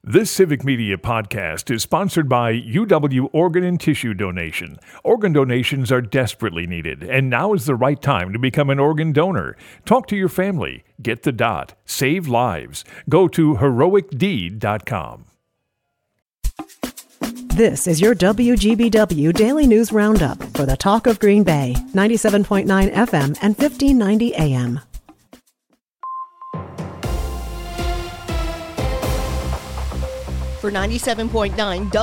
This Civic Media podcast is sponsored by UW Organ and Tissue Donation. Organ donations are desperately needed, and now is the right time to become an organ donor. Talk to your family. Get the dot. Save lives. Go to heroicdeed.com. This is your WGBW Daily News Roundup for the Talk of Green Bay, 97.9 FM and 1590 AM. For 97.9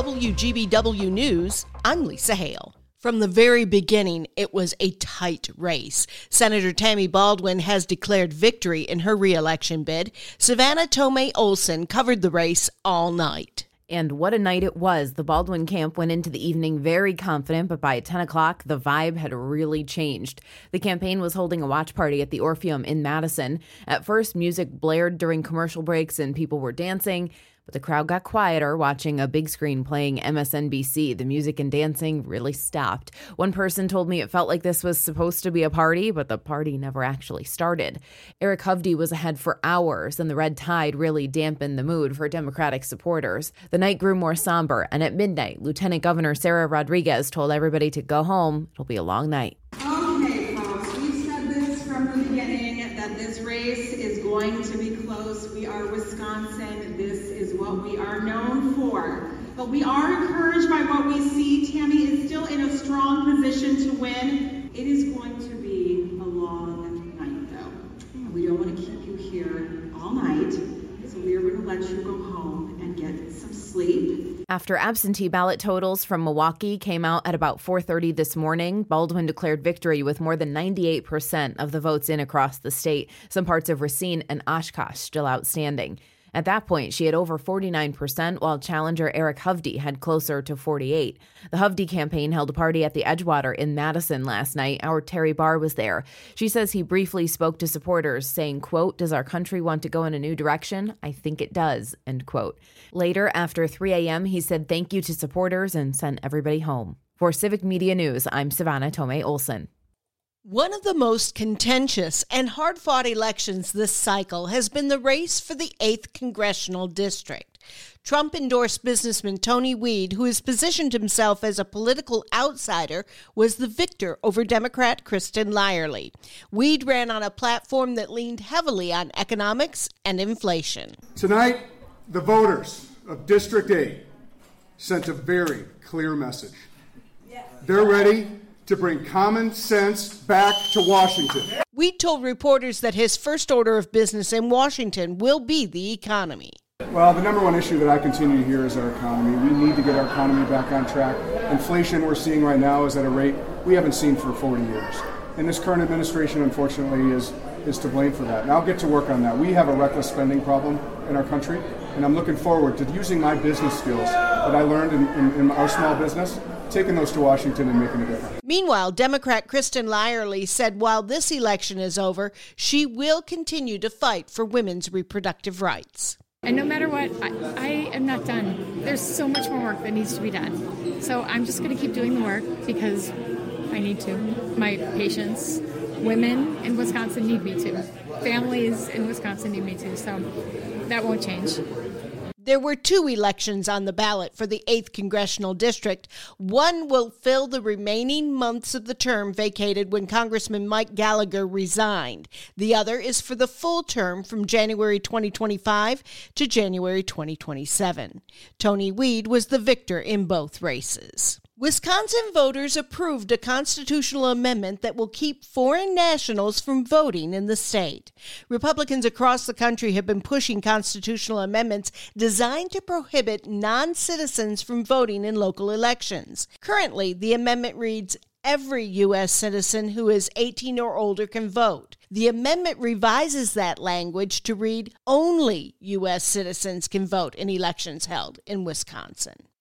WGBW News, I'm Lisa Hale. From the very beginning, it was a tight race. Senator Tammy Baldwin has declared victory in her re-election bid. Savannah Tomei Olson covered the race all night. And what a night it was. The Baldwin camp went into the evening very confident, but by 10 o'clock, the vibe had really changed. The campaign was holding a watch party at the Orpheum in Madison. At first, music blared during commercial breaks and people were dancing, but the crowd got quieter watching a big screen playing MSNBC. The music and dancing really stopped. One person told me it felt like this was supposed to be a party, but the party never actually started. Eric Hovde was ahead for hours, and the red tide really dampened the mood for Democratic supporters. The night grew more somber, and at midnight, Lieutenant Governor Sarah Rodriguez told everybody to go home. It'll be a long night. Okay, folks, we've said this from the beginning, that this race is going to be close. We are Wisconsin. This is what we are known for. But we are encouraged by what we see. Tammy is still in a strong position to win. It is going to be a long night, though. And we don't want to keep you here all night. So we are going to let you go home and get some sleep. After absentee ballot totals from Milwaukee came out at about 4:30 this morning, Baldwin declared victory with more than 98% of the votes in across the state. Some parts of Racine and Oshkosh still outstanding. At that point, she had over 49%, while challenger Eric Hovde had closer to 48%. The Hovde campaign held a party at the Edgewater in Madison last night. Our Terry Barr was there. She says he briefly spoke to supporters, saying, quote, "Does our country want to go in a new direction? I think it does," end quote. Later, after 3 a.m., he said thank you to supporters and sent everybody home. For Civic Media News, I'm Savannah Tomei Olson. One of the most contentious and hard-fought elections this cycle has been the race for the 8th Congressional District. Trump-endorsed businessman Tony Weed, who has positioned himself as a political outsider, was the victor over Democrat Kristen Lyerly. Weed ran on a platform that leaned heavily on economics and inflation. Tonight, the voters of District 8 sent a very clear message. They're ready to bring common sense back to Washington. Weed told reporters that his first order of business in Washington will be the economy. Well, the number one issue that I continue to hear is our economy. We need to get our economy back on track. Inflation we're seeing right now is at a rate we haven't seen for 40 years. And this current administration, unfortunately, is to blame for that. And I'll get to work on that. We have a reckless spending problem in our country, and I'm looking forward to using my business skills that I learned in our small business, taking those to Washington and making a difference. Meanwhile, Democrat Kristen Lyerly said while this election is over, she will continue to fight for women's reproductive rights. And no matter what, I am not done. There's so much more work that needs to be done. So I'm just going to keep doing the work because I need to. My patients, women in Wisconsin need me to. Families in Wisconsin need me to. So that won't change. There were 2 elections on the ballot for the 8th Congressional District. One will fill the remaining months of the term vacated when Congressman Mike Gallagher resigned. The other is for the full term from January 2025 to January 2027. Tony Weed was the victor in both races. Wisconsin voters approved a constitutional amendment that will keep foreign nationals from voting in the state. Republicans across the country have been pushing constitutional amendments designed to prohibit non-citizens from voting in local elections. Currently, the amendment reads, every U.S. citizen who is 18 or older can vote. The amendment revises that language to read, only U.S. citizens can vote in elections held in Wisconsin.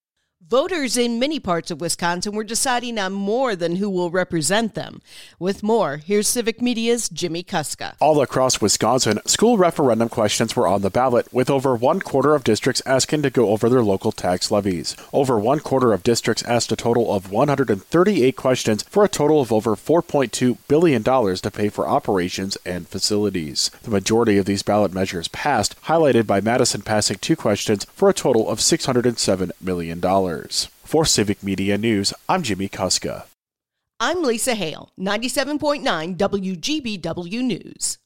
Voters in many parts of Wisconsin were deciding on more than who will represent them. With more, here's Civic Media's Jimmy Kuska. All across Wisconsin, school referendum questions were on the ballot, with over 1/4 of districts asking to go over their local tax levies. Over 1/4 of districts asked a total of 138 questions for a total of over $4.2 billion to pay for operations and facilities. The majority of these ballot measures passed, highlighted by Madison passing 2 questions for a total of $607 million. For Civic Media News, I'm Jimmy Kuska. I'm Lisa Hale, 97.9 WGBW News.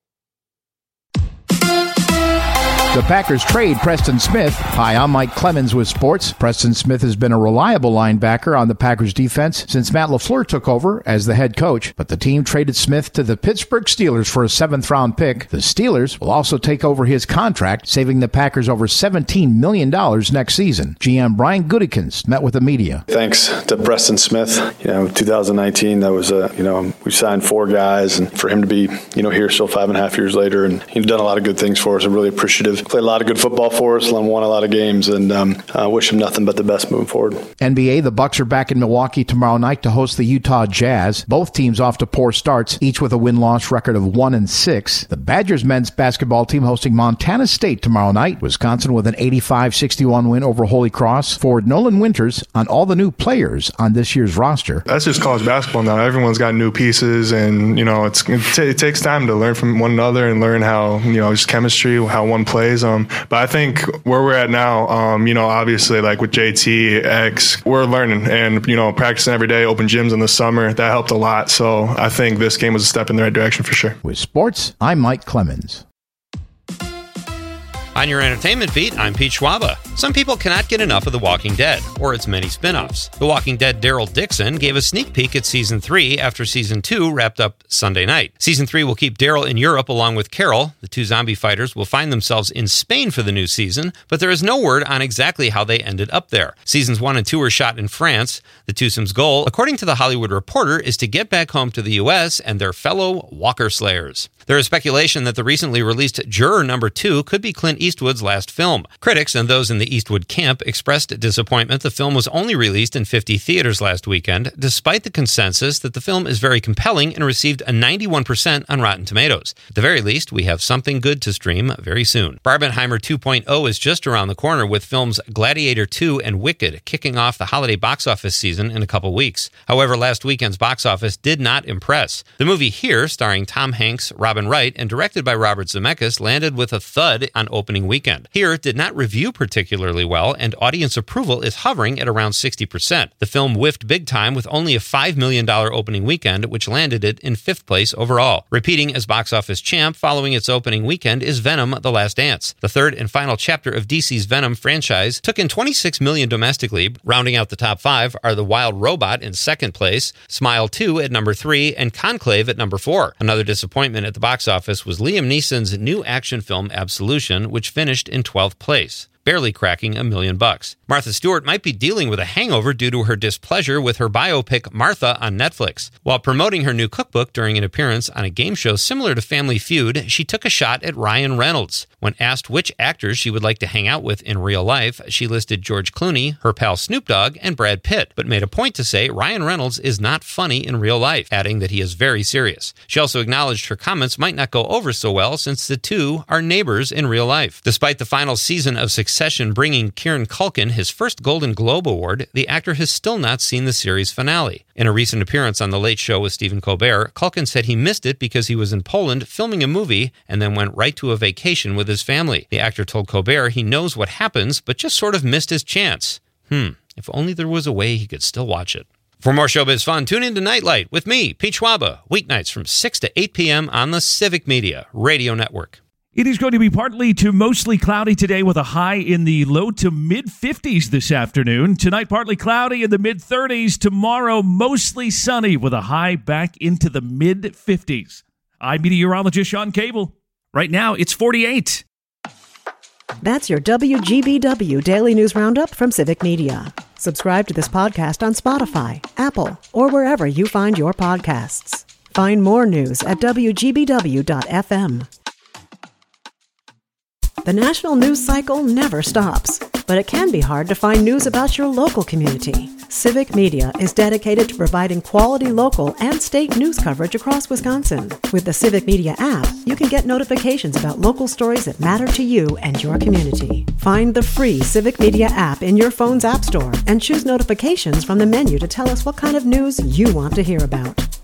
The Packers trade Preston Smith. Hi, I'm Mike Clemens with sports. Preston Smith has been a reliable linebacker on the Packers defense since Matt LaFleur took over as the head coach, but the team traded Smith to the Pittsburgh Steelers for a 7th-round pick. The Steelers will also take over his contract, saving the Packers over $17 million next season. GM Brian Gutekunst met with the media. Thanks to Preston Smith. 2019, that was we signed 4 guys, and for him to be, here still 5.5 years later, and he's done a lot of good things for us. I'm really appreciative. Played a lot of good football for us, won a lot of games, and I wish him nothing but the best moving forward. NBA, the Bucks are back in Milwaukee tomorrow night to host the Utah Jazz. Both teams off to poor starts, each with a win-loss record of 1-6. The Badgers men's basketball team hosting Montana State tomorrow night. Wisconsin with an 85-61 win over Holy Cross. Forward Nolan Winters on all the new players on this year's roster. That's just college basketball now. Everyone's got new pieces, and it takes time to learn from one another and learn how just chemistry, how one plays. But I think where we're at now, obviously like with JT, X, we're learning and, practicing every day, open gyms in the summer. That helped a lot. So I think this game was a step in the right direction for sure. With sports, I'm Mike Clemens. On your entertainment beat, I'm Pete Schwaba. Some people cannot get enough of The Walking Dead, or its many spin-offs. The Walking Dead Daryl Dixon gave a sneak peek at Season 3 after Season 2 wrapped up Sunday night. Season 3 will keep Daryl in Europe along with Carol. The 2 zombie fighters will find themselves in Spain for the new season, but there is no word on exactly how they ended up there. Seasons 1 and 2 were shot in France. The twosomes' goal, according to The Hollywood Reporter, is to get back home to the U.S. and their fellow Walker Slayers. There is speculation that the recently released Juror No. 2 could be Clint Eastwood's last film. Critics and those in the Eastwood camp expressed disappointment the film was only released in 50 theaters last weekend, despite the consensus that the film is very compelling and received a 91% on Rotten Tomatoes. At the very least, we have something good to stream very soon. Barbenheimer 2.0 is just around the corner, with films Gladiator 2 and Wicked kicking off the holiday box office season in a couple weeks. However, last weekend's box office did not impress. The movie Here, starring Tom Hanks, Robin Wright, and directed by Robert Zemeckis, landed with a thud on opening weekend. Here did not review particularly well, and audience approval is hovering at around 60%. The film whiffed big time with only a $5 million opening weekend, which landed it in 5th place overall. Repeating as box office champ following its opening weekend is Venom: The Last Dance. The 3rd and final chapter of DC's Venom franchise took in $26 million domestically. Rounding out the top 5 are The Wild Robot in 2nd place, Smile 2 at number 3, and Conclave at number 4. Another disappointment at the box office was Liam Neeson's new action film Absolution, which finished in 12th place, barely cracking $1 million. Martha Stewart might be dealing with a hangover due to her displeasure with her biopic Martha on Netflix. While promoting her new cookbook during an appearance on a game show similar to Family Feud, she took a shot at Ryan Reynolds. When asked which actors she would like to hang out with in real life, she listed George Clooney, her pal Snoop Dogg, and Brad Pitt, but made a point to say Ryan Reynolds is not funny in real life, adding that he is very serious. She also acknowledged her comments might not go over so well since the two are neighbors in real life. Despite the final season of Succession bringing Kieran Culkin his first Golden Globe Award, the actor has still not seen the series finale. In a recent appearance on The Late Show with Stephen Colbert, Culkin said he missed it because he was in Poland filming a movie and then went right to a vacation with his family. The actor told Colbert he knows what happens, but just sort of missed his chance. If only there was a way he could still watch it. For more showbiz fun, tune in to Nightlight with me, Pete Schwaba, weeknights from 6 to 8 p.m. on the Civic Media Radio Network. It is going to be partly to mostly cloudy today with a high in the low to mid-50s this afternoon. Tonight, partly cloudy in the mid-30s. Tomorrow, mostly sunny with a high back into the mid-50s. I'm meteorologist Sean Cable. Right now, it's 48. That's your WGBW Daily News Roundup from Civic Media. Subscribe to this podcast on Spotify, Apple, or wherever you find your podcasts. Find more news at WGBW.FM. The national news cycle never stops. but it can be hard to find news about your local community. Civic Media is dedicated to providing quality local and state news coverage across Wisconsin. With the Civic Media app, you can get notifications about local stories that matter to you and your community. Find the free Civic Media app in your phone's app store and choose notifications from the menu to tell us what kind of news you want to hear about.